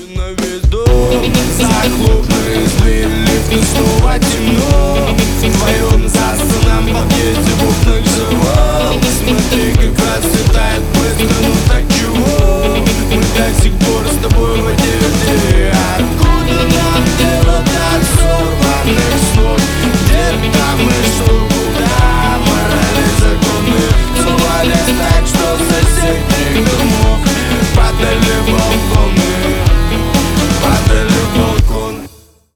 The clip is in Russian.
на виду. Захлопнулись двери лифта, снова темно. Вдвоем за сценом в подъезде в окна